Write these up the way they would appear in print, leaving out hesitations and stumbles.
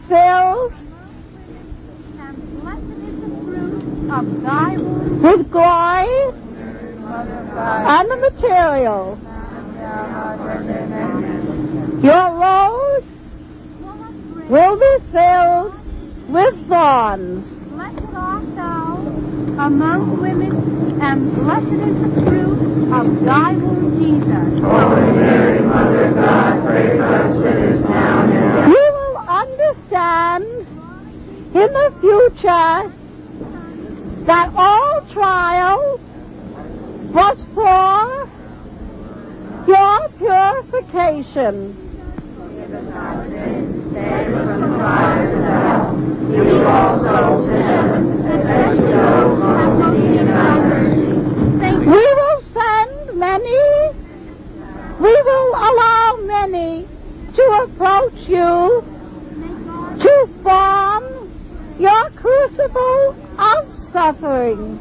filled and blessed is the fruit of thy womb. with glory and the material. Your road will be filled with thorns. Blessed art thou among women, and blessed is the fruit of thy womb, Jesus. Holy Mary, Mother of God, pray for us sinners now and at the You will understand in the future that all trial was for your purification. Save us from the fires of hell. Lead all souls to heaven, especially those most in need of thy mercy. We will send many, we will allow many to approach you to form your crucible of suffering.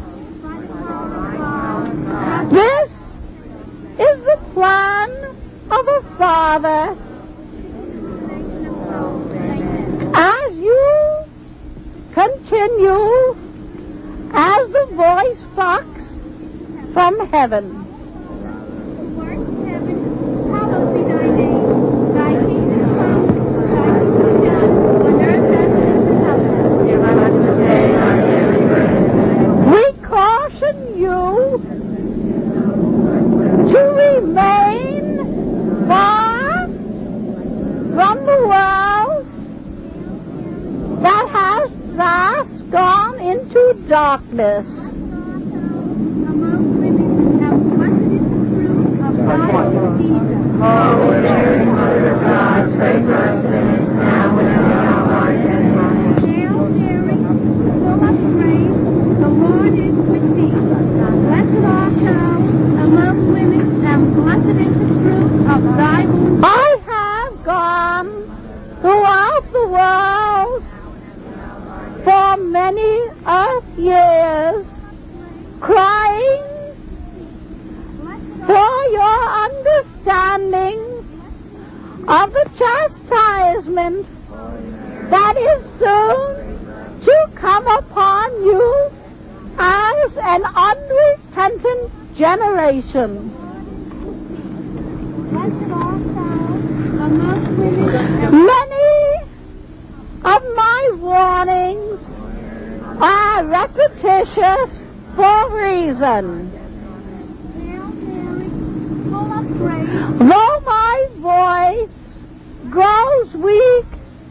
This is the plan of a Father. As you continue as the voice box from heaven, Who art in heaven, hallowed be thy name. Thy kingdom come, thy will be done, on earth as it is in heaven. Give us this day our daily bread. we caution you to remain far from the world that has thus gone into darkness. Among women, and blessed is the fruit of thy womb, Jesus. Holy Mary, Mother of God, pray for us sinners now and at the hour of our death. Hail Mary, full of grace, the Lord is with thee. Blessed art thou among women, and blessed is the fruit of thy womb. I have gone throughout the world for many years, crying for your understanding of the chastisement that is soon to come upon you as an unrepentant generation. Blessed art thou among women, Many of my warnings are repetitious for reason. Hail Mary, full of grace, Though my voice grows weak,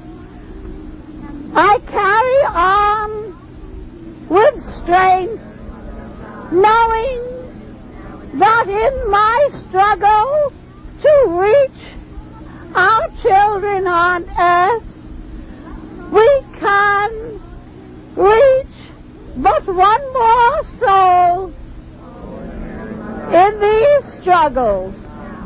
I carry on with strength, knowing that in my struggle to reach our children on earth, we can reach but one more soul in these struggles.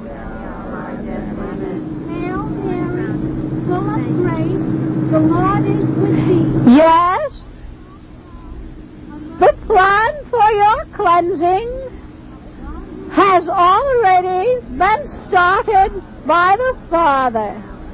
Hail Mary, full of grace, the Lord is with thee. Yes, the plan for your cleansing has already been started by the Father.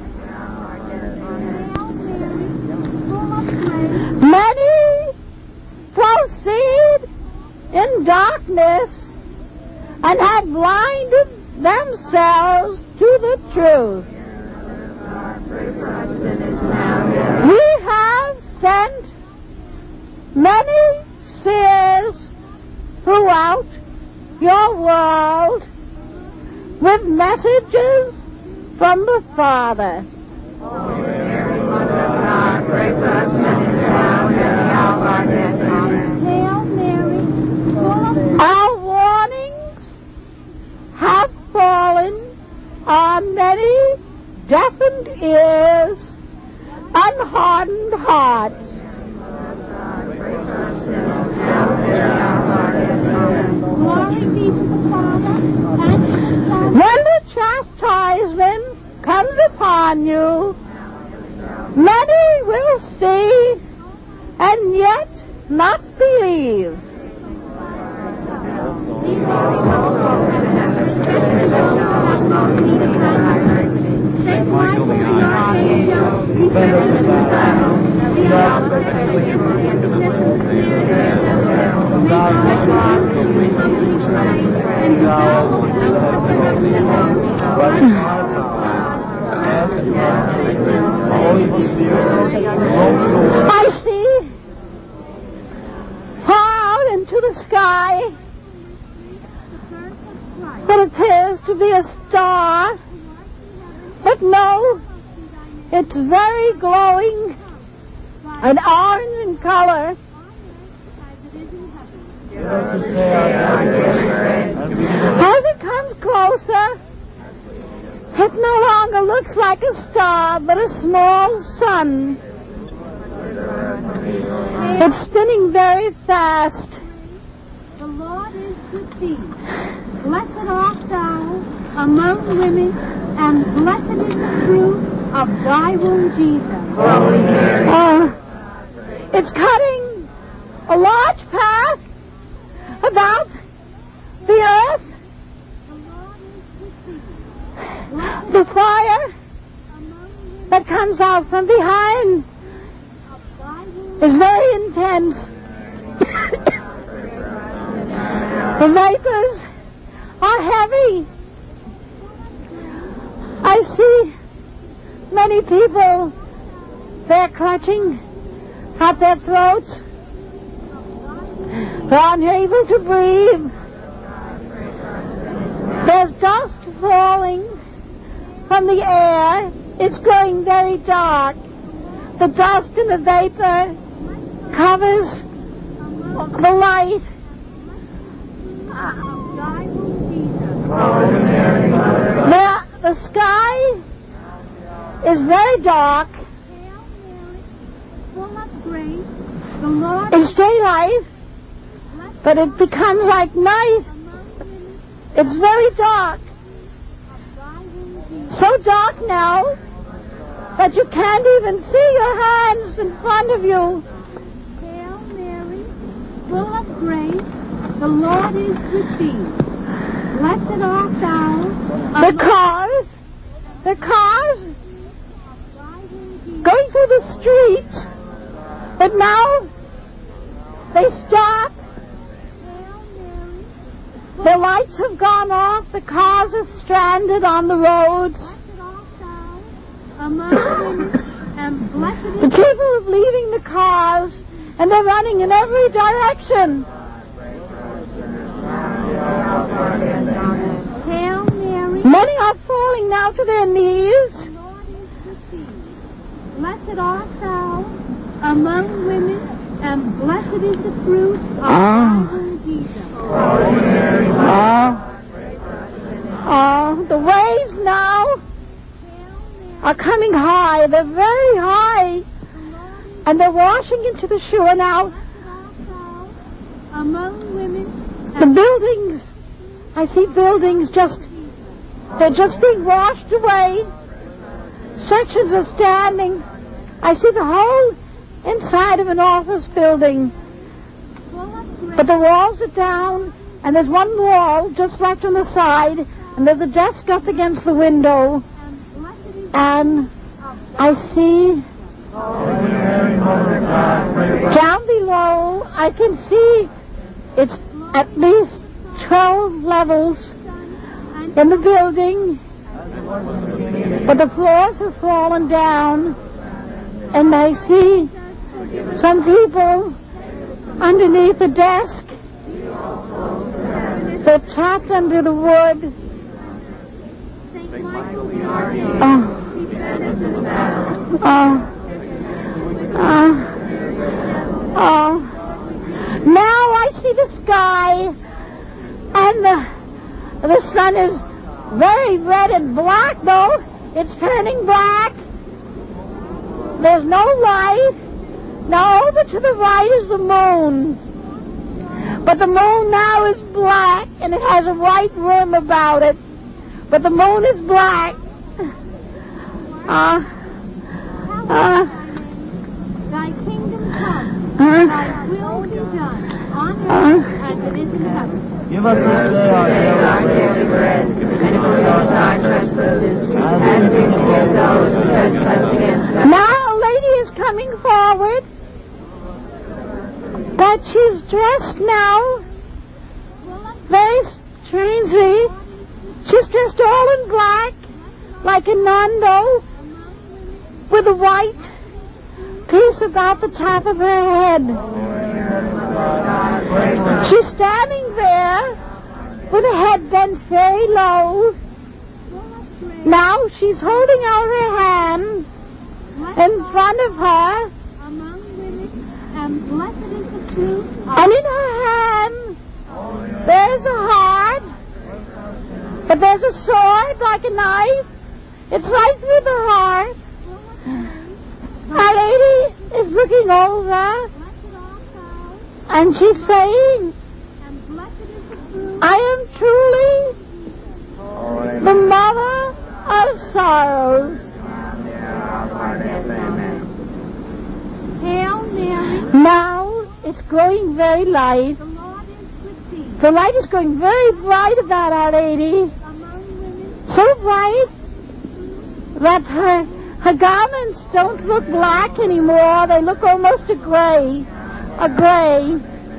Hail Mary, full of grace, Many proceed in darkness and have blinded themselves to the truth. Pray for us sinners now and at the We have sent many seers throughout your world with messages from the Father. Holy Mary, Mother of God, pray for us sinners now and at the hour of our death. Amen. Hail Mary, full of Our warnings have fallen on many deafened ears and hardened hearts. Pray for us sinners now and at the hour of our death. Amen. glory be to the Father, and to the Son, When the chastisement comes upon you, many will see and yet not believe. Saint Michael the Archangel, defend us in battle. Lead us safely into the God, and thou wilt do but I see far out into the sky what appears to be a star, but no, it's very glowing and orange in color. As it comes closer, it no longer looks like a star, but a small sun. It's spinning very fast. The Lord is with thee. Blessed art thou among women, and blessed is the fruit of thy womb, Jesus. It's cutting a large path about the earth. The fire that comes out from behind is very intense. The vapors are heavy. I see many people, they're clutching at their throats. They're unable to breathe. There's dust falling from the air. It's growing very dark. The dust and the vapor covers the light. The sky is very dark. It's daylight, but it becomes like night. It's very dark. So dark now that you can't even see your hands in front of you. Hail Mary, full of grace, the Lord is with thee. Blessed art thou. The cars going through the streets, but now they stop. The lights have gone off. The cars are stranded on the roads. The people are leaving the cars, and they're running in every direction. Hail Mary. Many are falling now to their knees. Blessed art thou among women, and blessed is the fruit of thy womb, Jesus. The waves now are coming high. They're very high, and they're washing into the shore now. Among women, the buildings, I see buildings they're just being washed away. Sections are standing. I see the whole inside of an office building. But the walls are down, and there's one wall just left on the side, and there's a desk up against the window. And I see down below, I can see it's at least 12 levels in the building, but the floors have fallen down, and I see some people underneath the desk. They're trapped under the wood. Now I see the sky, and the sun is very red and black, though. It's turning black. There's no light. Now over to the right is the moon. But the moon now is black, and it has a white rim about it. But the moon is black. Thy kingdom come, thy will be done, on earth as it is in heaven. Give us this day our daily bread, and forgive us our trespasses, as we forgive those who trespass against us. Now dressed now very strangely. She's dressed all in black, like a nun, though, with a white piece about the top of her head. She's standing there with her head bent very low. Now she's holding out her hand in front of her, and in her hand there's a heart, but there's a sword like a knife. It's right through the heart. Our Lady is looking over, and she's saying, I am truly the mother of sorrows. Hail Mary. Now it's growing very light. The Lord is with thee. The light is going very bright about Our Lady. Among women, So bright that her garments don't look black anymore. They look almost a gray. Hail Mary.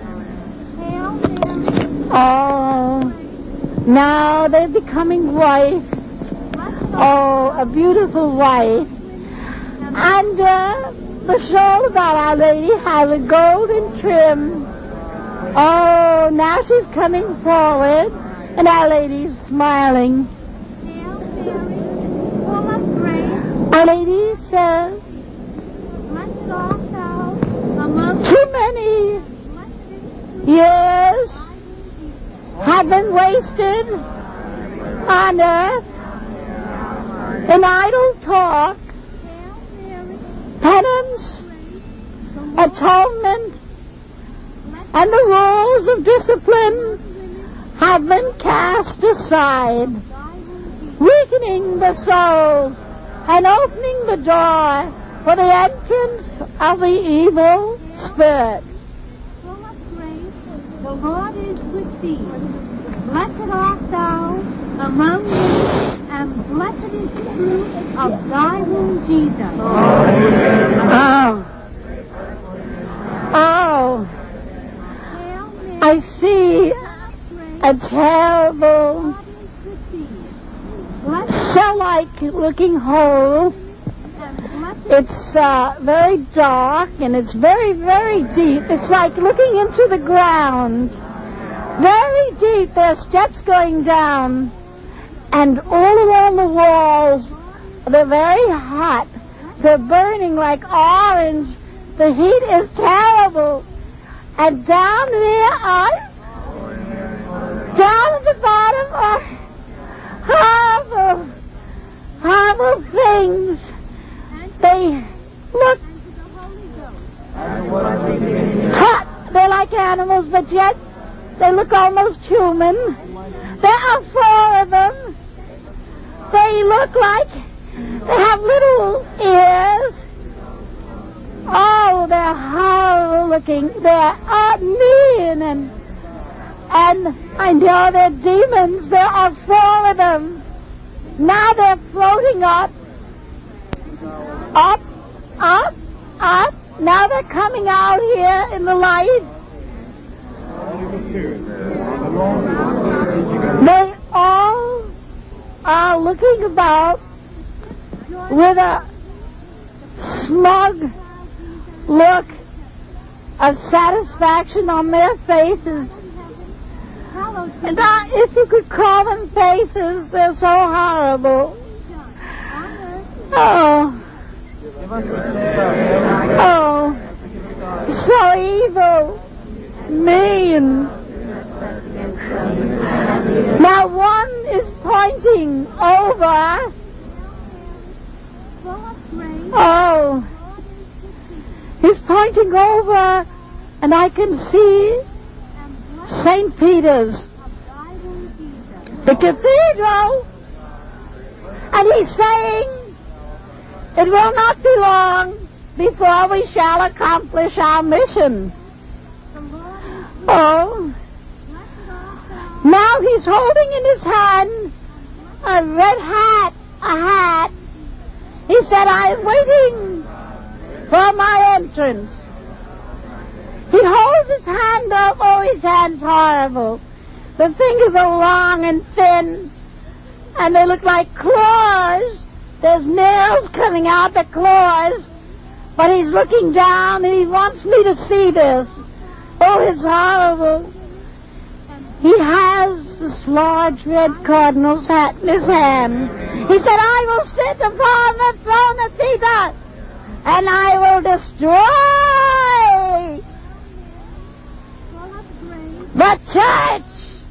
Oh, now they're becoming white. Oh, a beautiful white. And the shawl about Our Lady has a golden trim. Oh, now she's coming forward, and Our Lady's smiling. Hail Mary, full of grace, Our Lady says, blessed art thou among too many blessed is years have been wasted on earth in idle talk, Hail Mary, penance, atonement, and the rules of discipline have been cast aside, weakening the souls and opening the door for the entrance of the evil spirits. full of grace, the Lord is with thee. Blessed art thou among women, and blessed is the fruit of thy womb, Jesus. Oh, Hail Mary, I see a terrible, God is with thee. Blessed cell-like looking hole. and blessed It's very dark and it's very, very deep. It's like looking into the ground. Very deep. There are steps going down. And all along the walls, they're very hot. They're burning like orange. The heat is terrible. And down there down at the bottom are horrible, horrible things. They look to the Holy Ghost. hot. They're like animals, but yet they look almost human. There are 4 of them. They look like they have little ears. Oh, they're horrible looking. They're mean and I know they're demons. There are 4 of them. Now they're floating up. Up, up, up. Now they're coming out here in the light. They all are looking about with a smug look of satisfaction on their faces. And if you could call them faces, they're so horrible. Oh, so evil, mean. Now one is pointing over. Oh, he's pointing over, and I can see St. Peter's, the cathedral, and he's saying, it will not be long before we shall accomplish our mission. Oh, now he's holding in his hand a red hat, a hat. He said, I'm waiting for my entrance. He holds his hand up. Oh, his hand's horrible. The fingers are long and thin, and they look like claws. There's nails coming out the claws. But he's looking down, and he wants me to see this. Oh, it's horrible. He has this large red cardinal's hat in his hand. He said, I will sit upon the throne of Peter, and I will destroy the church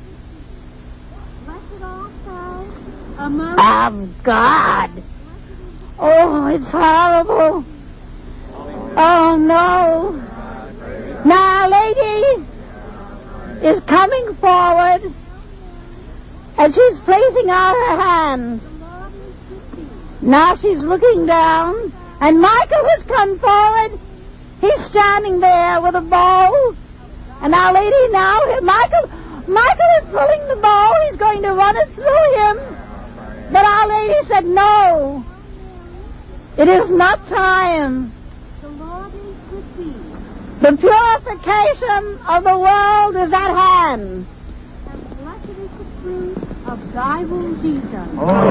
of God. Oh, it's horrible. Oh, no. Now, a lady is coming forward, and she's placing out her hands. Now she's looking down, and Michael has come forward. He's standing there with a bow. And Our Lady now, Michael is pulling the bow. He's going to run it through him. But Our Lady said, no, it is not time. The Lord is with thee. The purification of the world is at hand. And blessed is the fruit of thy womb, Jesus.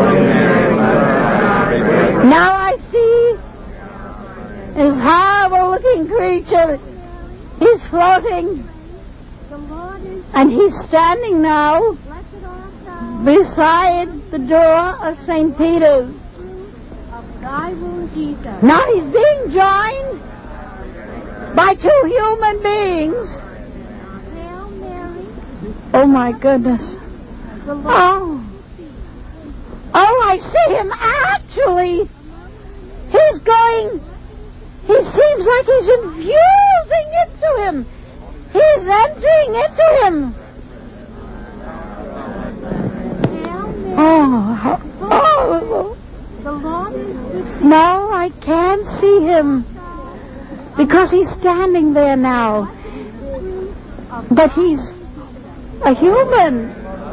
Now I see this horrible-looking creature. He's floating, The Lord is and he's standing now blessed art thou, beside the door of St. Peter's. of thy womb, Jesus. Now he's being joined by two human beings. Hail Mary, Oh, my goodness. the Lord Oh, I see him actually. He seems like he's infusing into him. He's entering into him. Hail Mary, Oh. the Lord is with thee. No, I can't see him because he's standing there now. But he's a human.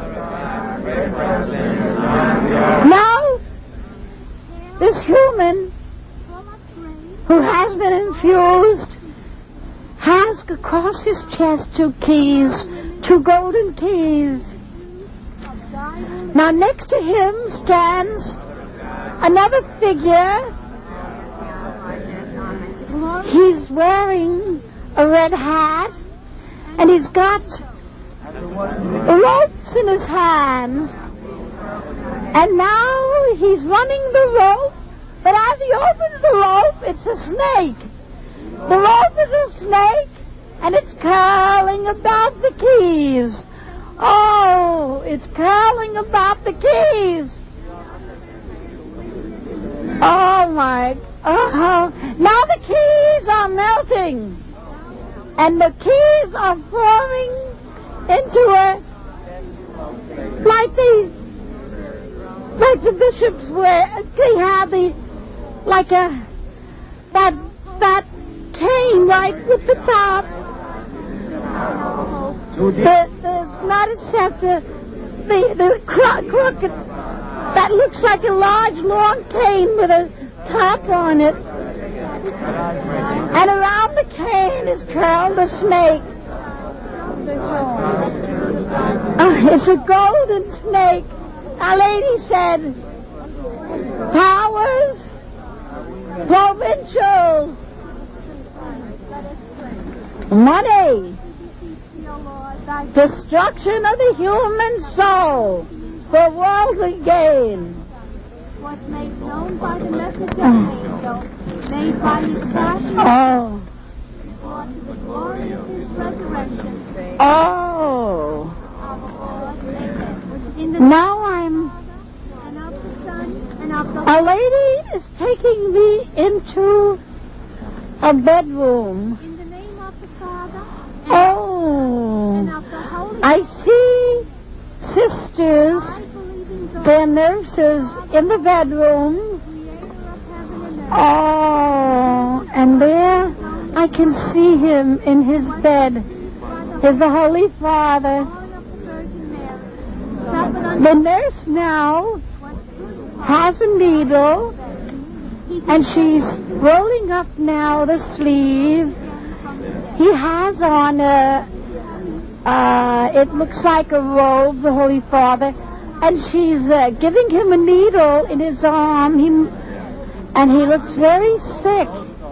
Now, this human who has been infused has across his chest two keys, two golden keys. Now, next to him stands another figure. He's wearing a red hat, and he's got ropes in his hands. And now he's running the rope, but as he opens the rope, it's a snake. The rope is a snake, and it's curling about the keys. Oh, it's curling about the keys. Oh, my. Now the keys are melting, and the keys are forming into like the bishops wear. They have that cane right with the top. There's not a scepter. The crooked that looks like a large long cane with a top on it. And around the cane is curled a snake. It's a golden snake. Our Lady said, powers, provincials, money, destruction of the human soul for worldly gain. Was made known by the message of the angel, made by his passion, brought to the glory of his resurrection. In the Now I'm... and of the Son, and of the Our Lady is taking me into a bedroom. in the name of the Father, and Oh, of the Holy I see sisters, I believe in God, they're nurses in the bedroom. creator of heaven and earth. Oh, and there I can see him in his bed. Is the Holy Father. Born of the Virgin Mary, suffered unto The nurse now has a needle, and she's rolling up now the sleeve. He has on it looks like a robe, the Holy Father, and she's giving him a needle in his arm, and he looks very sick.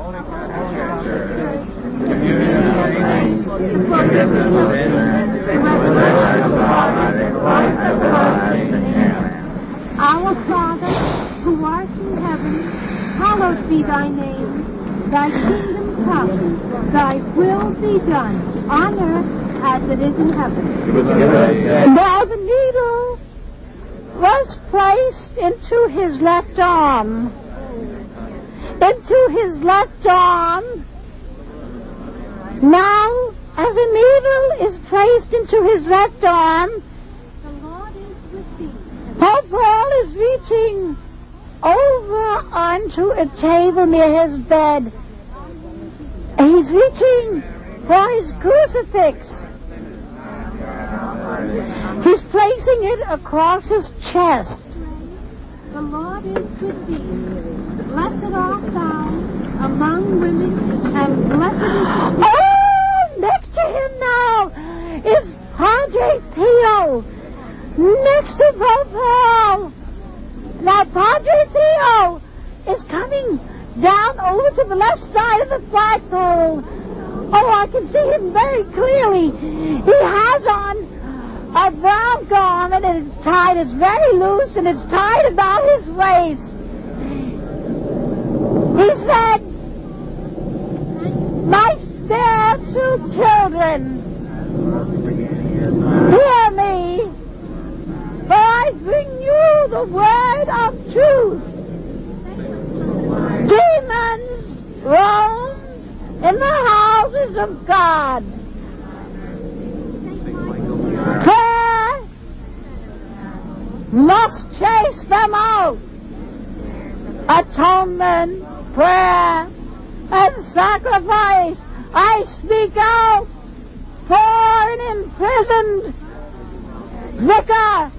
Our Father, who art in heaven, hallowed be thy name. Thy kingdom come, thy will be done, on earth as it is in heaven. Now the needle was placed into his left arm. Into his left arm. Now, as a needle is placed into his left arm, The Lord is with thee. Pope Paul is reaching over onto a table near his bed. He's reaching for his crucifix. He's placing it across his chest. The Lord is with thee. Blessed art thou among women, and blessed is the Oh, next to him now is Padre Theo. Next to Pope Paul. Now Padre Theo is coming down over to the left side of the flagpole. Oh, I can see him very clearly. He has on a brown garment and it's tied. It's very loose and it's tied about his waist. He said, "My spiritual children, hear me, for I bring you the word of truth. Demons roam in the houses of God. Prayer must chase them out. Atonement, prayer, and sacrifice. I speak out for an imprisoned vicar."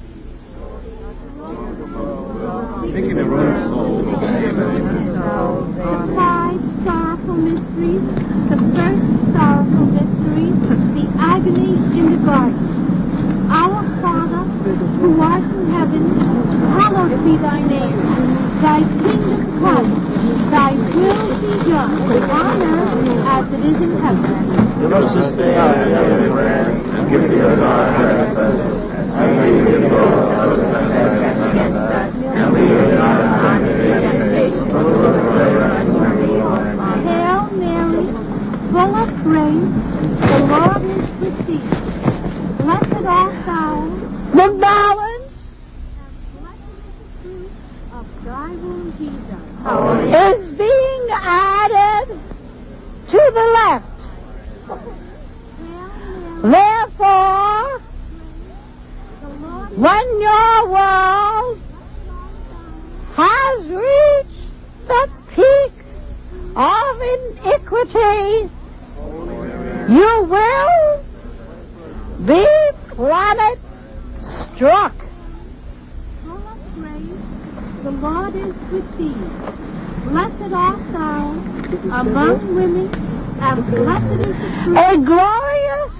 The five sorrowful mysteries. The first sorrowful mystery, the agony in the garden. Our Father, who art in heaven, hallowed be thy name. Thy kingdom come, thy will be done, on earth as it is in heaven. Give us this day our daily bread, and forgive us our trespasses, as we forgive those that trespass against us, and lead us not into temptation, but deliver us from evil. Hail Mary, full of grace, the Lord is with thee. Blessed art thou, The balance and blessed is the fruit of thy womb, Jesus. is being added to the left. Hail Mary, Therefore, the Lord is when your world has reached the peak of iniquity, you will be planet struck. full of grace, the Lord is with thee. Blessed art thou among women, and blessed is the fruit A glorious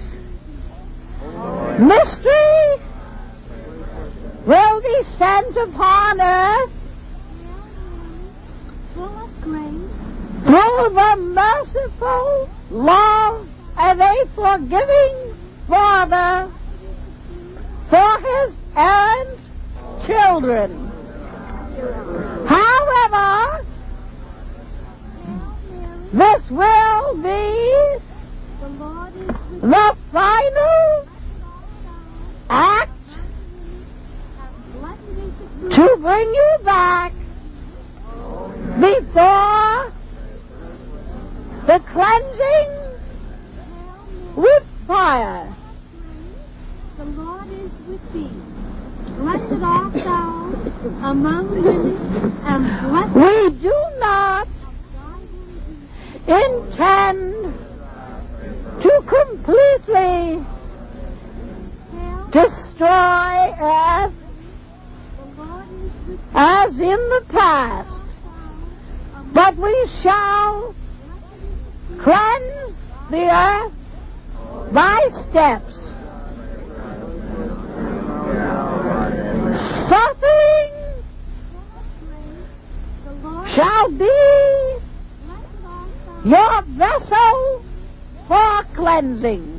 mystery will be sent upon earth full of grace. through the merciful love of a forgiving Father for his errant children. However, this will be The Lord is with the final act and blessed is the fruit to bring you back before the cleansing with fire. The Lord is with thee. Blessed art thou among women, and blessed We do not intend to completely destroy earth the Lord is with as in the past, but we shall cleanse the earth thy steps. Suffering shall be your vessel for cleansing.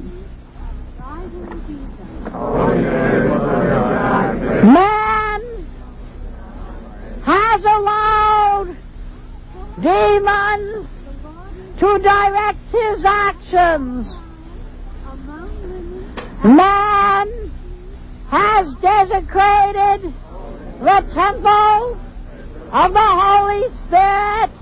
Man has allowed demons to direct his actions. Man has desecrated the temple of the Holy Spirit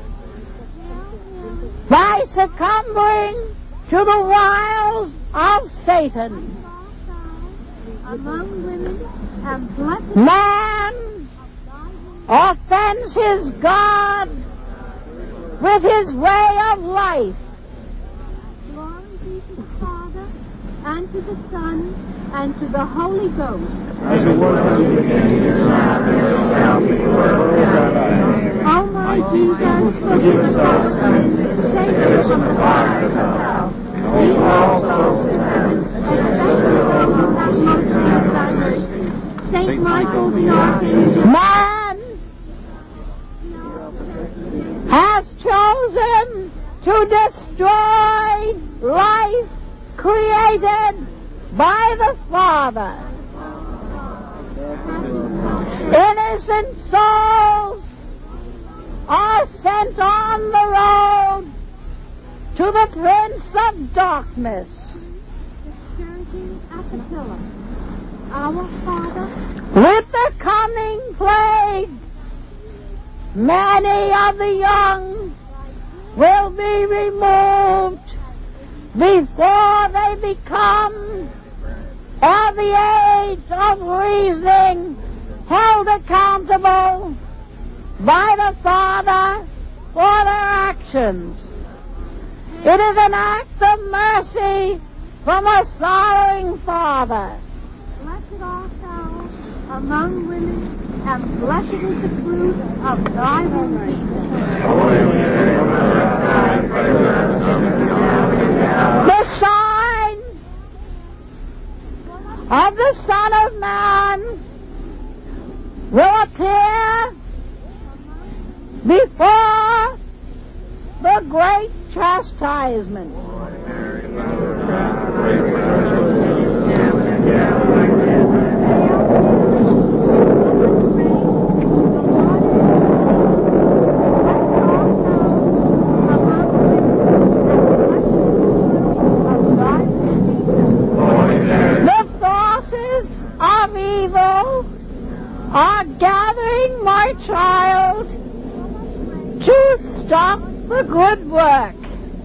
by succumbing to the wiles of Satan. Among women and blessed Man offends his God with his way of life. glory be to the Father, and to the Son, and to the Holy Ghost. As it was in the beginning, is now, and ever shall be, world without end. O my Jesus, Forgive us our sins, save us from the fire of hell. Lead all souls to heaven, especially those who have most need of thy mercy. Saint Michael the Archangel, Man has chosen to destroy life created by the Father. Innocent souls are sent on the road to the Prince of Darkness. Charity at the pillar. Our Father, With the coming plague, many of the young will be removed before they become at the age of reasoning, held accountable by the Father for their actions. It is an act of mercy from a sorrowing Father. blessed art thou among women, and blessed is the fruit of thy womb, Jesus. Holy Mary, Mother of God, pray for us sinners now and in the hour. The sign of the Son of Man will appear before the great chastisement. Mary, Mother of God, pray for us sinners now and in the hour of our death. Holy Mary, The forces of evil are gathering, my child, to stop the good work.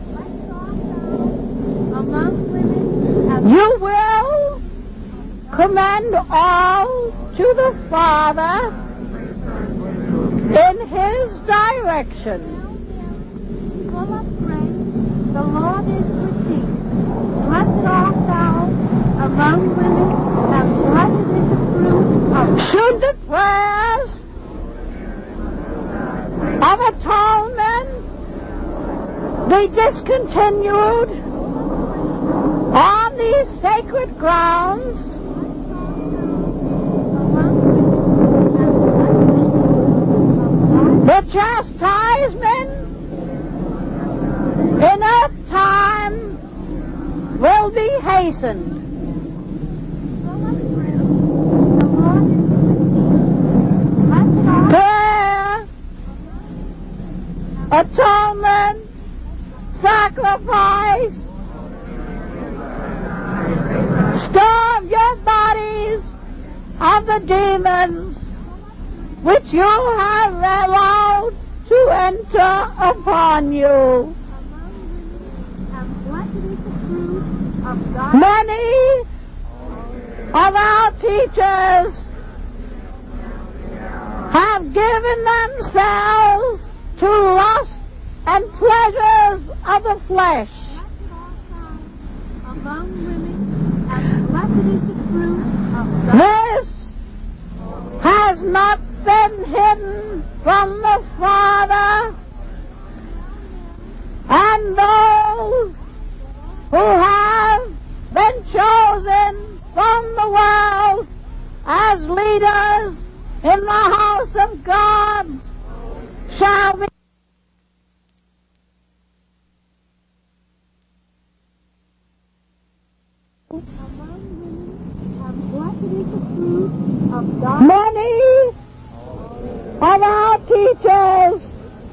Among women, and You will commend all to the Father in His direction. full of grace, the Lord is with thee. Blessed art thou among women, and blessed is the fruit of Should the prayers of atonement be discontinued on these sacred grounds, the chastisement in earth time will be hastened. Prayer, atonement, sacrifice, starve your bodies of the demons which you have allowed to enter upon you. and blessed is the fruit of thy Many of our teachers have given themselves to lust and pleasures of the flesh. among women, and blessed is the fruit of thy This has not been hidden from the Father, and those who have been chosen from the world as leaders in the house of God shall be many of our teachers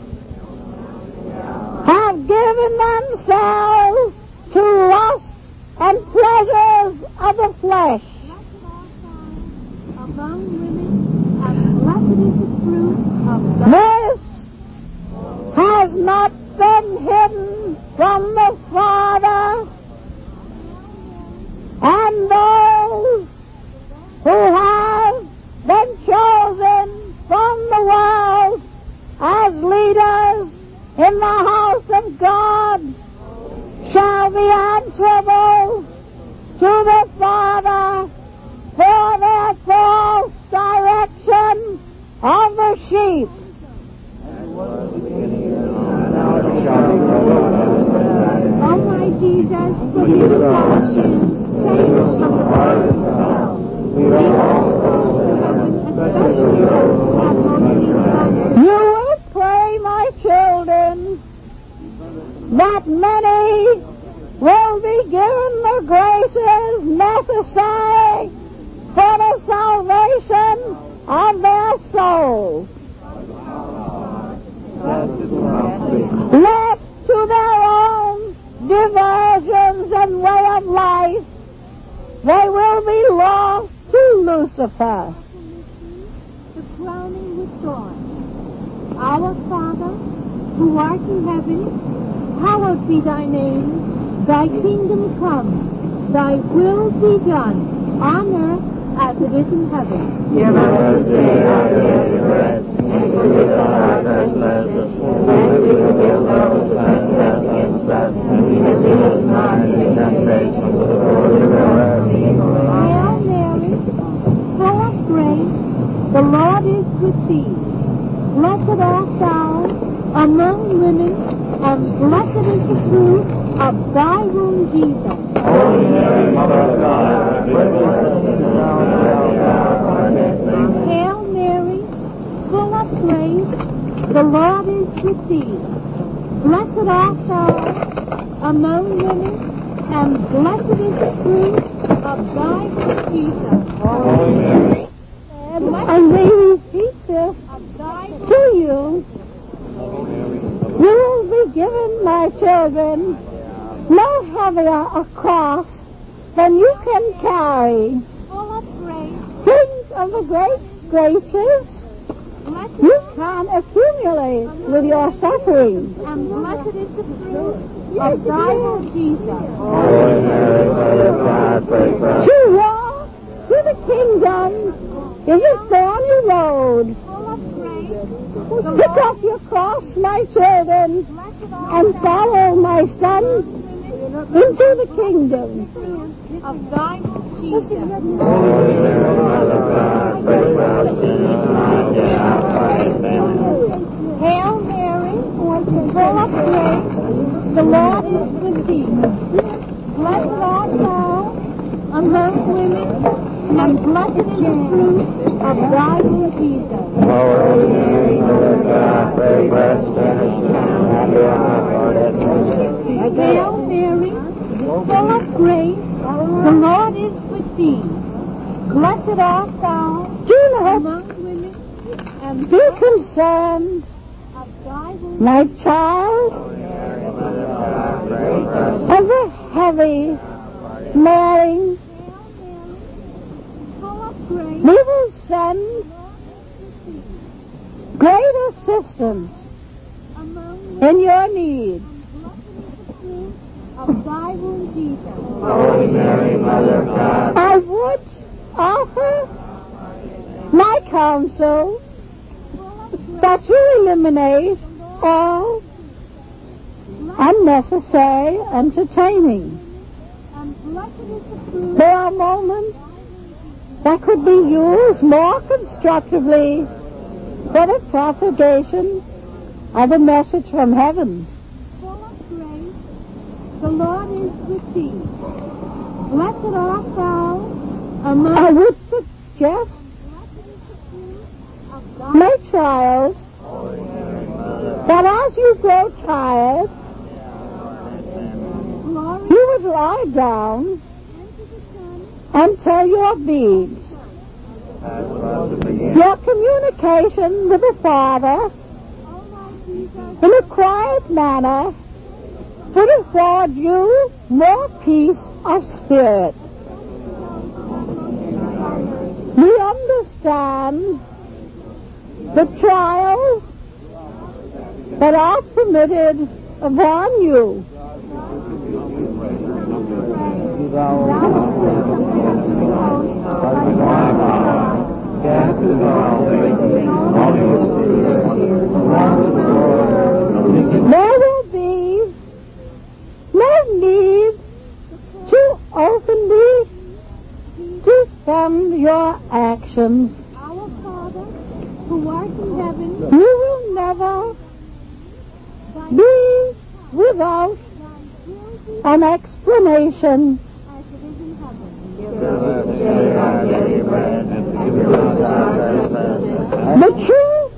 have given themselves to lust and pleasures of the flesh. This has not been hidden from the Father, and those who have been chosen from the world as leaders in the house of God shall be answerable to the Father for their false direction of the sheep. O my Jesus, forgive us our sins, save us from the fire of hell. Lead all souls to heaven, especially those who have most need of thy mercy. You will pray, my children, that many will be given the graces necessary for the salvation of their souls. Left to their own diversions and way of life, they will be lost to Lucifer. The crowning with joy. Our Father, who art in heaven, hallowed be thy name. Thy kingdom come. Thy will be done, on earth as it is in heaven. Give us this day our daily bread, and forgive us our trespasses, as we forgive those who trespass against us, and lead us not into temptation, but deliver us from evil. Hail Mary, full of grace, the Lord is with thee. Blessed art thou among women, and blessed is the fruit of thy womb, Jesus. Holy Mary, Mother of God, pray for us sinners now and at the hour of our death. Amen. Hail Mary, full of grace, the Lord is with thee. Blessed art thou among women, and blessed is the fruit of thy womb, Jesus. Holy Mary, And they repeat this to you. You will be given, my children, no heavier a cross than you can carry. Full of grace, Think of the great graces you can accumulate with your suffering. and blessed is the fruit of thy womb, Jesus. Holy Mary, Mother of God, pray for us. To walk to the kingdom is a thorny road. Full of grace, Pick up your cross, my children, blessed art and follow my son into the kingdom. of thy womb, Jesus. Holy Mary, Mother of God, pray for us sinners now and at the hour of our death. Amen. Hail Mary, full of grace, the Lord is with thee. Blessed art thou among women, and blessed is the fruit of thy womb, Jesus. Holy Mary, Mother of God, pray for us sinners now and at the hour of our death. Amen. Hail Mary, full of grace, the Lord is with thee. Blessed art thou Do not among women, and be concerned, of thy womb, my child, Mary, Mother of God, pray for us. of the heavy bearing. full of grace, We will send great assistance among in your need. of thy womb, Jesus. Holy Mary, Mother of God, I would offer my counsel that you eliminate all unnecessary entertaining. And blessed is the fruit There are moments that could be used more constructively for the propagation of a message from heaven. full of grace, the Lord is with thee. Blessed art thou among... I would suggest, my child, that as you grow tired, you would lie down and tell your beads. Your communication with the Father in a quiet manner would afford you more peace of spirit. We understand the trials that are permitted upon you. There will be no need to openly defend your actions. Our Father, who art in heaven, You will never be without an explanation. as it is in heaven. The truth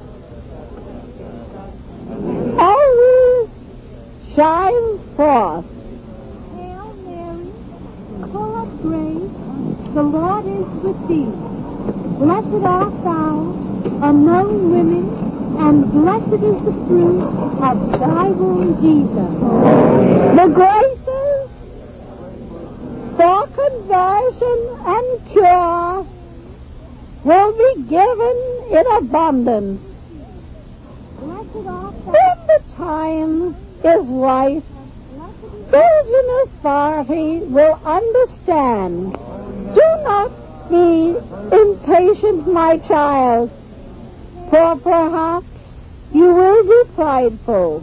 always shines forth. Hail Mary, full of grace, the Lord is with thee. Blessed art thou among women, and blessed is the fruit of thy womb, Jesus. The graces for conversion and cure will be given in abundance. Blessed art thou, When the time is right, those in authority will understand. Do not be impatient, my child, for perhaps you will be prideful.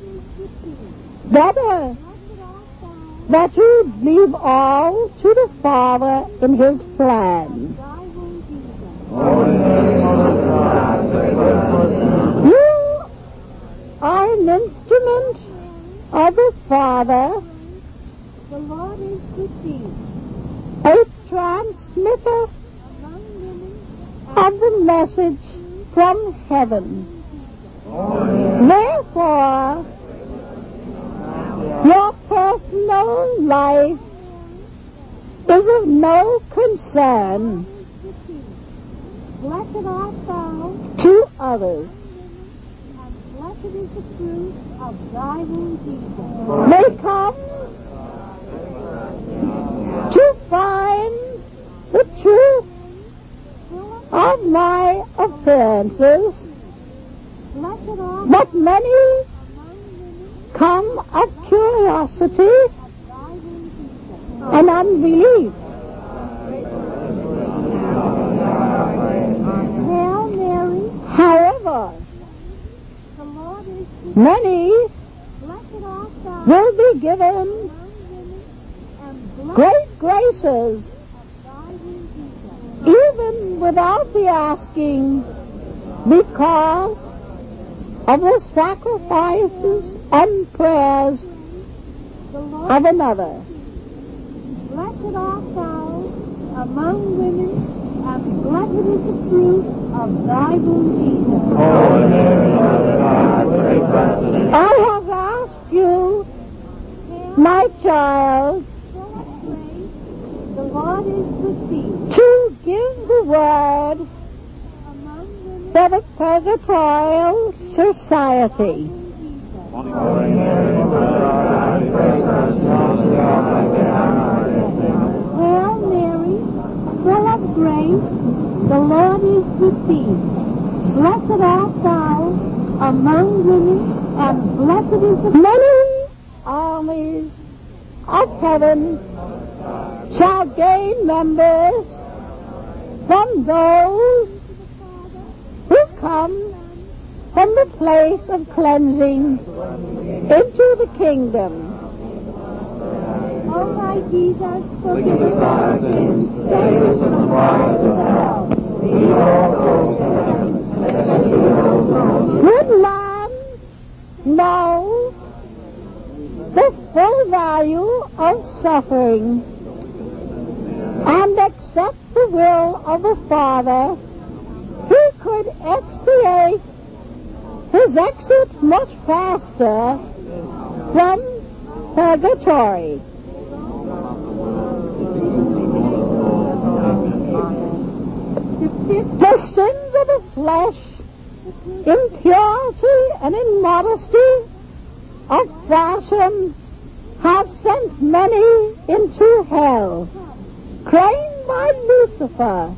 Better that you leave all to the Father in His plan. thy womb, Jesus. You are an instrument of the Father, The Lord is with thee. a transmitter Among women, of the message from heaven. Therefore, your personal life is of no concern blessed art thou, to others. and blessed is the fruit of thy womb, Jesus. They come to find the truth of my appearances, Blessed art but many among women, come of curiosity thy womb, Jesus. and unbelief. Hail Mary, However, the Lord is with many thee. Blessed art thou will be given among women, and blessed great graces is thy womb, Jesus. even without the asking, because of the sacrifices and prayers The Lord, of another. blessed art thou among women, and blessed is the fruit of thy womb, Jesus. I have asked you, my child, Full of grace, the Lord is with thee. to give the word Among women, for the Purgatorial Society. Hail Mary, full of grace, the Lord is with thee. Blessed art thou among women, and blessed is the Many armies of heaven shall gain members from those who come from the place of cleansing into the kingdom. O my Jesus, forgive us our sins, save us from the fires of hell. Lead all souls to heaven, especially those who Would man know the full value of suffering and accept the will of the Father, he could expiate his exit much faster from purgatory. The sins of the flesh, impurity and immodesty of fashion have sent many into hell, claimed by Lucifer.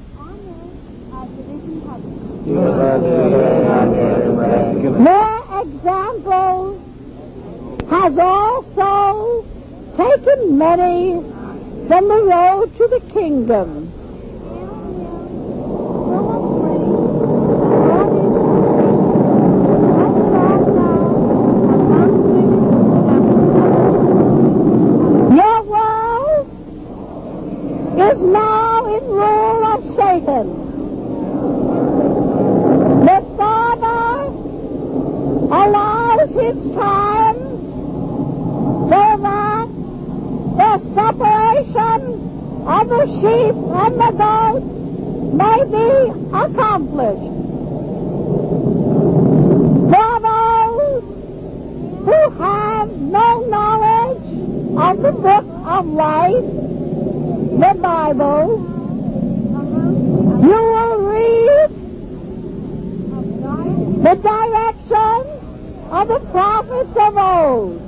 Their example has also taken many from the road to the kingdom. Your world is now in rule of Satan. The Father allows his time so that the separation of the sheep and the goats may be accomplished. For those who have no knowledge of the book of life, the Bible, you will read the directions of the prophets of old.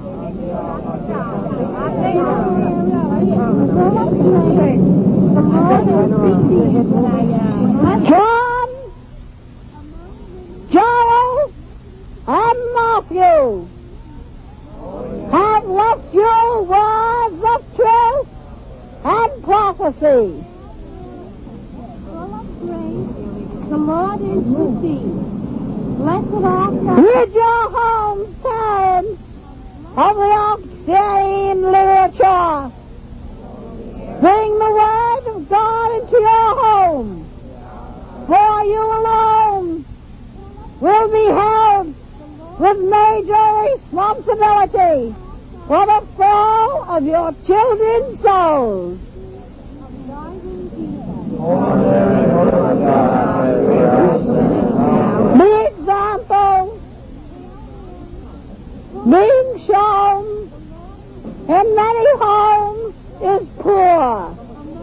John, Joel, and Matthew have left you words of truth and prophecy. The Lord is with thee. Blessed art thou. Rid your homes, parents, of the obscene literature. Bring the Word of God into your home, for you alone will be held with major responsibility for the fall of your children's souls. The example being shown in many homes is poor.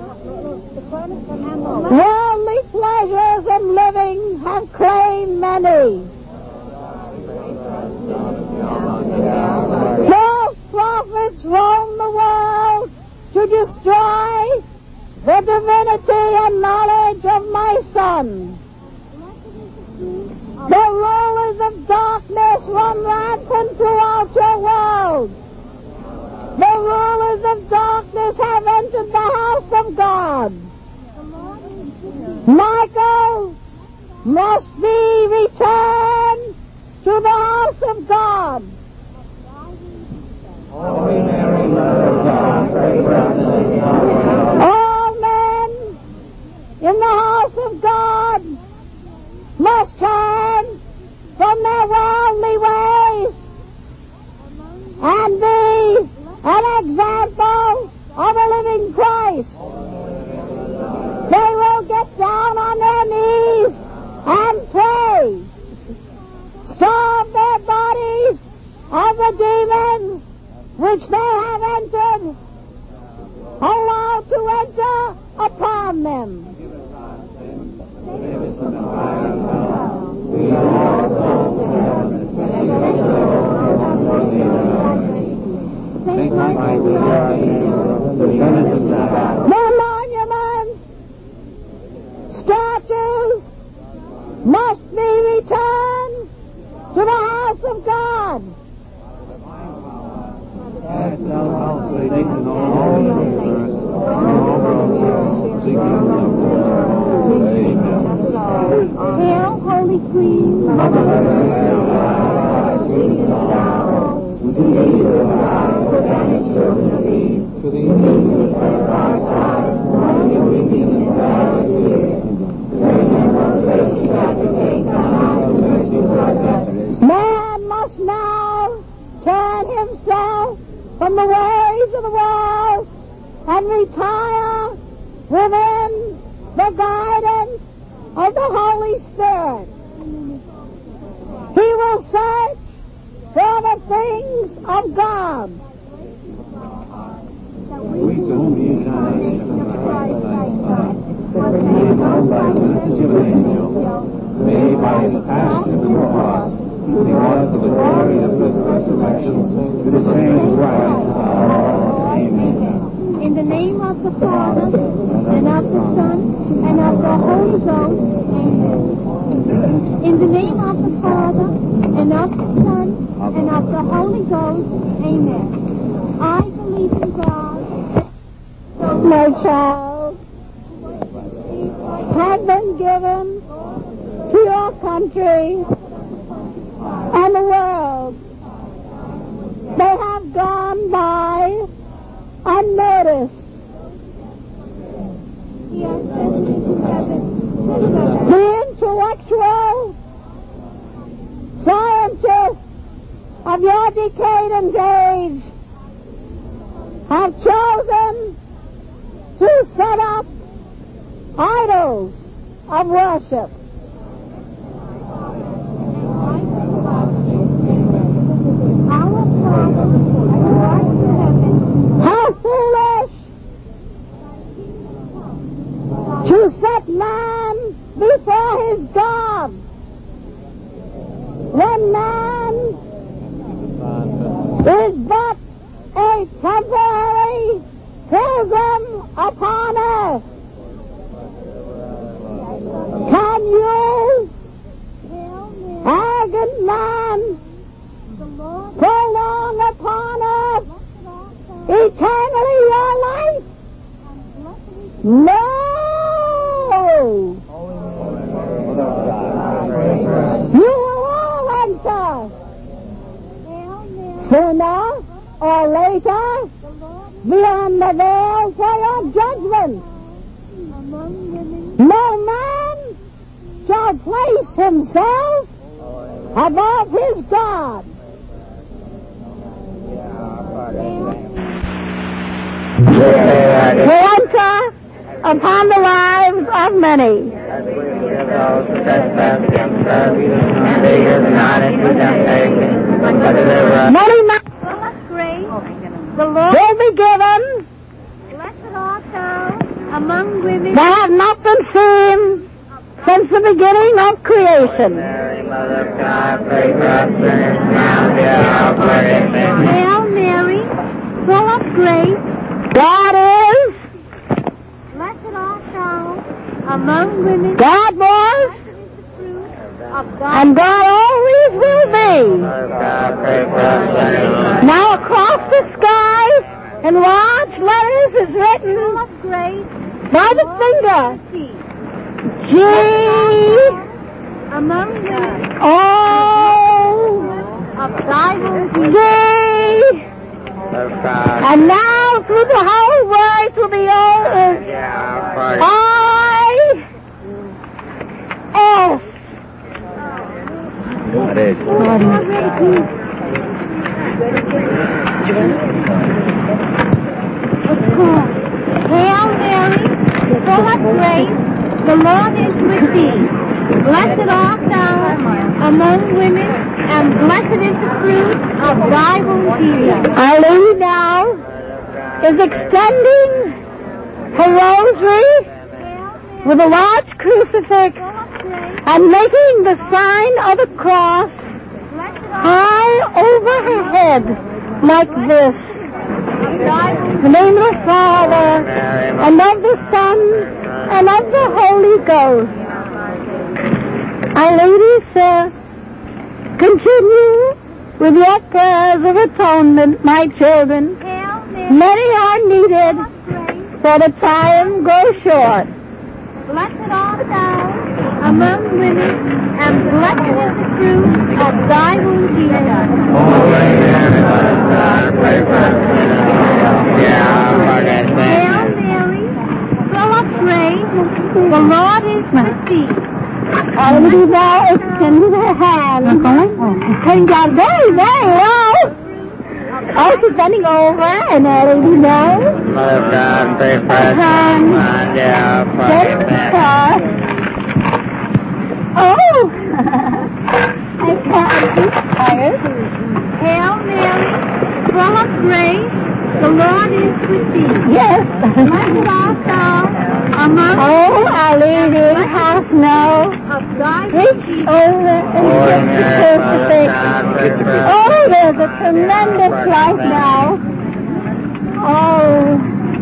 Worldly pleasures and living have claimed many. False prophets roam the world to destroy the divinity and knowledge of my Son. The rulers of darkness run rampant throughout your world. The rulers of darkness have entered the house of God. Michael must be returned to the house of God. Holy Mary, Mother of God, pray for us. All men in the house of God must turn from their worldly ways and be an example of a living Christ. They will get down on their knees and pray. Starve their bodies of the demons which they have entered, allowed to enter upon them. The monuments, statues must be returned to the house of God. Hail, Holy Queen, Mother of God, sweet thou, to thee will I put banished children of Eve, to thee will set our sides, mourning and weeping in sad tears. Turn them from the gracious advocate, thou hast mercy toward us. Man must now turn himself from from the ways of the world and retire within the guidance of the Holy Spirit. He will search for the things of God. We don't need by the message of an angel, made by his passion and cross, because of the glory of his resurrection, to the same Christ. Amen. In the name of the Father, and of the Son, and of the Holy Ghost. Amen. In the name of the Father, and of the Son, and of the Holy Ghost. Amen. I believe in God. My child, have been given to your country and the world. They have gone by unnoticed. The intellectual scientists of your decade and age have chosen to set up idols of worship. How foolish to set man before his God, when man is but a temporary pilgrim upon earth. Can you, arrogant man, prolong upon earth eternally your life? No! You will all enter sooner or later beyond the veil for your judgment. No man shall place himself above his God. To enter upon the lives of many. Many men will be given Blessed art thou among women. that have not been seen since the beginning of creation. Mary, Mother of God, pray for us sinners now and at our hour of death. Hail Mary, full of grace. God is, Blessed art thou among women. God was, Blessed is the fruit of thy and God always will be. Mother of God, pray for us sinners. Now across the sky, in large letters, is written full of grace. by the finger, G. G, Among women O, of thy womb. D, Mother of God, and now through the whole word to the O is I, S. What is Hail Mary, full of grace, the Lord is with thee. Blessed art thou among women, and blessed is the fruit of thy womb, Jesus. Our Lady now is extending her rosary with a large crucifix and making the sign of the cross high over her head like this. In the name of the Father, and of the Son, and of the Holy Ghost. Our Lady, sir, continue with your prayers of atonement, my children. Hail Mary, Many are needed, full of grace, for the time goes short. blessed art thou among women, and blessed is the fruit of thy womb, Jesus. Holy Mary, Mother of God, pray for us sinners. Hail Mary, full of grace, the Lord is with thee. Our Lady now extended her hand, came down very, very low now she's bending over, and Our Lady knows. Mother of God, pray for us. Oh! I can't be tired. Hail Mary, full of grace, the Lord is with thee. Yes. Blessed art thou among Oh, Our Lady has now of thy reached over and kissed the face. Oh, there's a tremendous light now. Oh.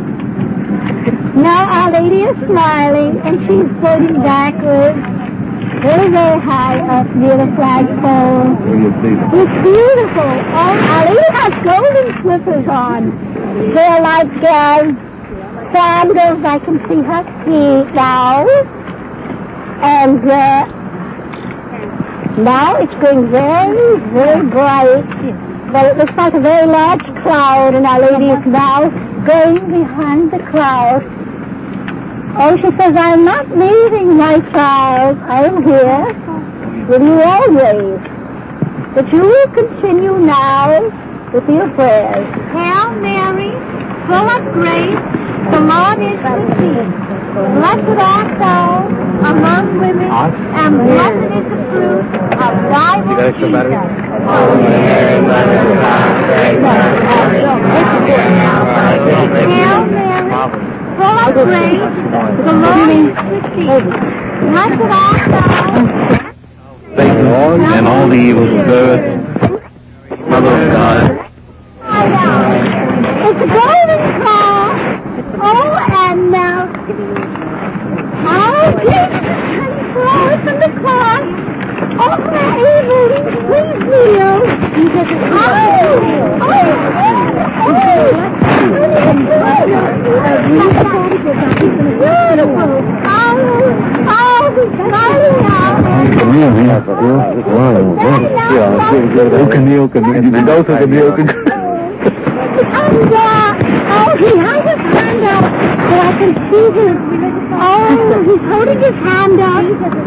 Now Our Lady is smiling, and she's floating backwards, very, very high up near the flagpole. It's beautiful. Oh, Our Lady has golden slippers on. They're like sandals. I can see her feet now. And now it's going very, very bright. But it looks like a very large cloud, and Our Lady is now going behind the cloud. Oh, she says, I'm not leaving, my child. I am here with you always. But you will continue now with your prayers. Hail Mary, full of grace, the Lord is with thee. Blessed art thou among women, and blessed is the fruit of thy womb, Jesus. Hail Mary, full of grace, the Lord is with thee. Blessed art thou. Satan and all the evil spirits, Mother of God. It's a golden cross. Oh, and now, Jesus comes forward from the cross. Oh, Mary, please kneel. He's smiling now. And, he has his hand out, so I can see his, he's holding his hand out.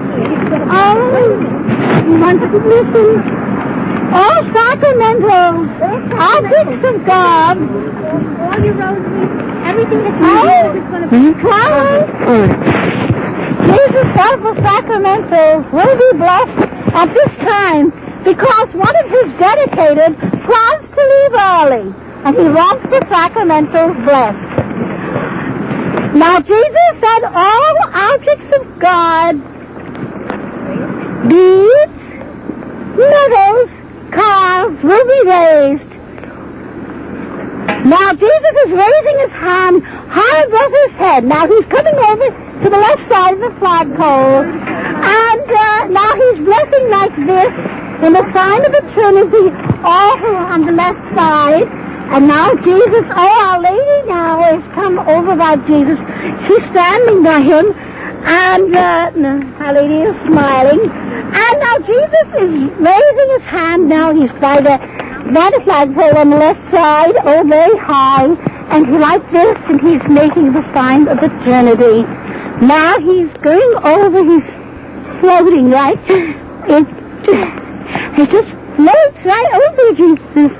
He wants to listen. All sacramentals, objects of God. All your rosaries, everything that you need is going to be Jesus said the sacramentals will be blessed at this time because one of his dedicated plans to leave early, and he wants the sacramentals blessed. Now, Jesus said all objects of God, beads, medals, cars, will be raised. Now, Jesus is raising his hand high above his head. Now, he's coming over to the left side of the flagpole, and now he's blessing like this in the sign of the Trinity, all on the left side. And now Jesus, Our Lady now has come over by Jesus. She's standing by him, and Our Lady is smiling. And now Jesus is raising his hand now. He's by the flagpole on the left side, very high, and he like this, and he's making the sign of the Trinity. Now he's going over, he's floating, right? It just floats right over Jesus.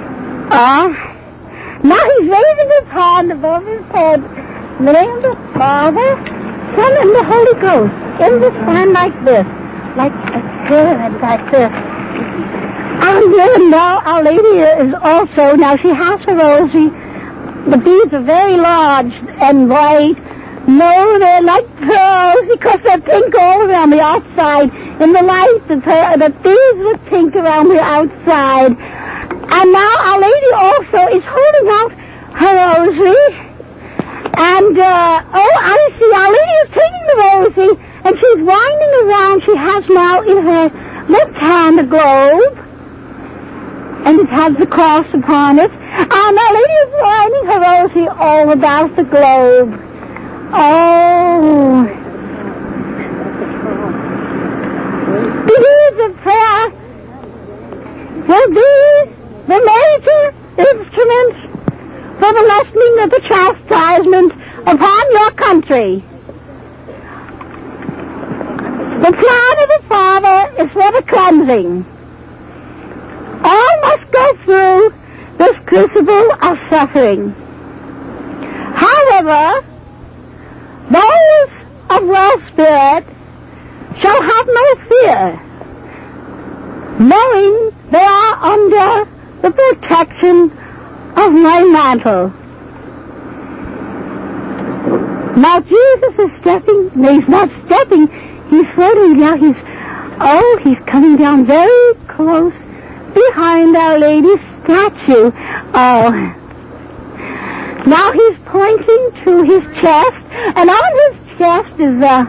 Now he's raising his hand above his head, in the name of the Father, Son, and the Holy Ghost, in the sand like this, like a pyramid like this. And now Our Lady is also, now she has her rosary. The beads are very large and white. No, they're like pearls because they're pink all around the outside. In the light, the beads look pink around the outside. And now Our Lady also is holding out her rosary. And, I see Our Lady is taking the rosary and she's winding around. She has now in her left hand a globe. And it has the cross upon it. And Our Lady is winding her rosary all about the globe. Oh. The deeds of prayer will be the major instrument for the lessening of the chastisement upon your country. The plan of the Father is for the cleansing. All must go through this crucible of suffering. However, those of well spirit shall have no fear, knowing they are under the protection of my mantle. Now Jesus is stepping, no, he's not stepping, he's floating down, he's coming down very close behind Our Lady's statue. Oh. Now he's pointing to his chest, and on his chest is the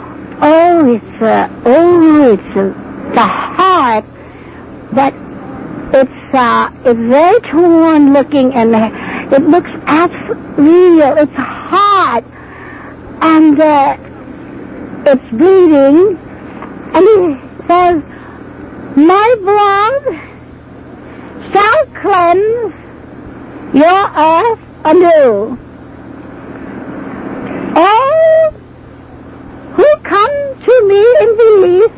heart, but it's very torn looking, and it looks real. It's hard, and it's bleeding, and he says, my blood shall cleanse your earth anew. All who come to me in belief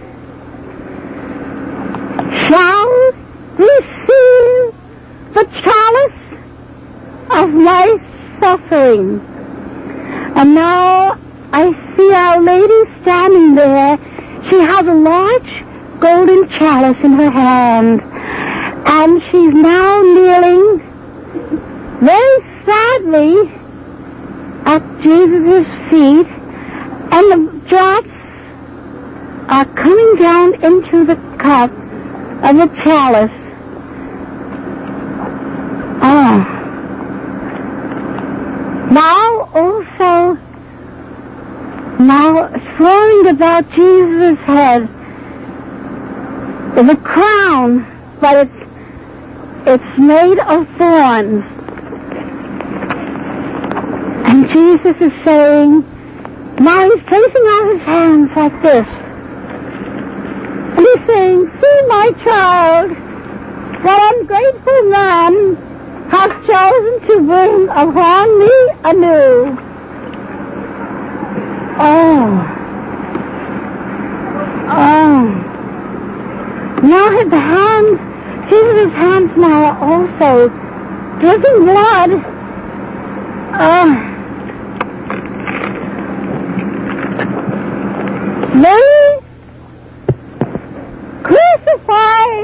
shall receive the chalice of my suffering. And now I see Our Lady standing there. She has a large golden chalice in her hand, and she's now kneeling very sadly at Jesus' feet, and the drops are coming down into the cup of the chalice. Now flowing about Jesus' head is a crown, but it's made of thorns. And Jesus is saying, now he's placing out his hands like this. And he's saying, see, my child, that ungrateful man has chosen to bring upon me anew. Now his hands, Jesus' hands now are also dripping blood. Mary, crucify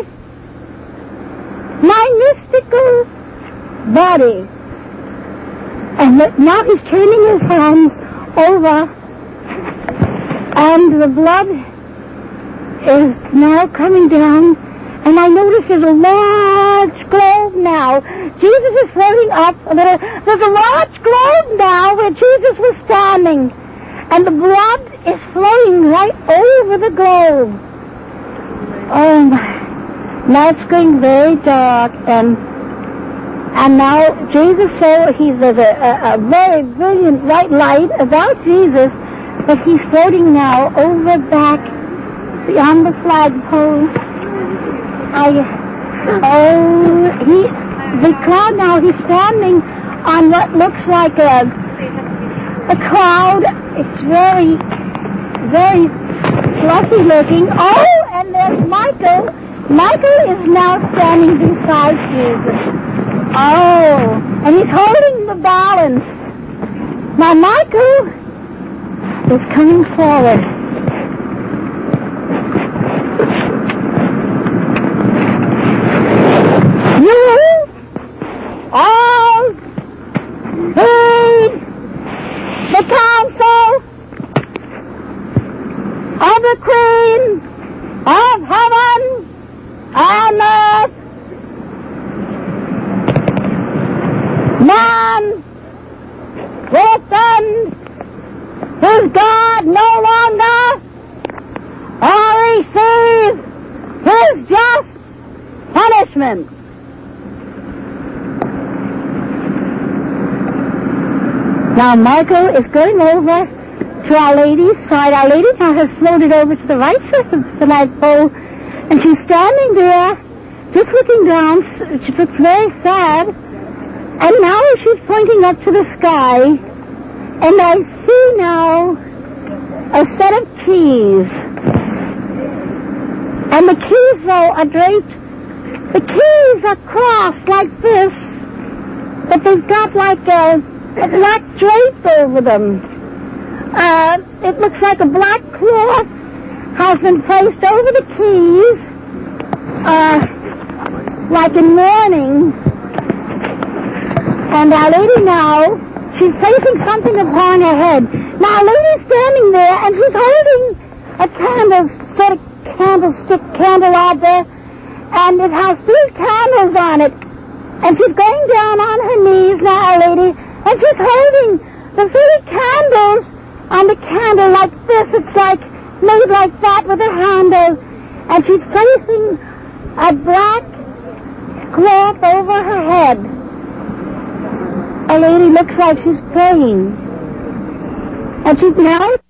my mystical body. And now he's turning his hands over, and the blood is now coming down, and I notice there's a large globe now. Jesus is floating up a little. There's a large globe now where Jesus was standing, and the blood is flowing right over the globe. Oh my. Now it's going very dark, and now Jesus said there's a very brilliant white light about Jesus, but he's floating now over back beyond the flagpole. The cloud now, he's standing on what looks like a cloud. It's very, very fluffy looking. Oh, and there's Michael. Michael is now standing beside Jesus. Oh, and he's holding the balance. Now Michael is coming forward. You all heed the counsel of the Queen of heaven and earth. Man will send his God no longer, or receive his just punishment. Now Michael is going over to Our Lady's side. Our Lady now has floated over to the right side of the flagpole, and she's standing there, just looking down. She looks very sad. And now she's pointing up to the sky, and I see now a set of keys. And the keys, though, are draped The keys are crossed like this, but they've got like a black drape over them. It looks like a black cloth has been placed over the keys, like in mourning. And Our Lady now, she's placing something upon her head. Now, Our Lady's standing there, and she's holding a candlestick candelabra, and it has 3 candles on it. And she's going down on her knees now, Our Lady, and she's holding the 3 candles on the candle like this. It's like made like that with a handle. And she's placing a black cloth over her head. Our Lady looks like she's praying. And she's now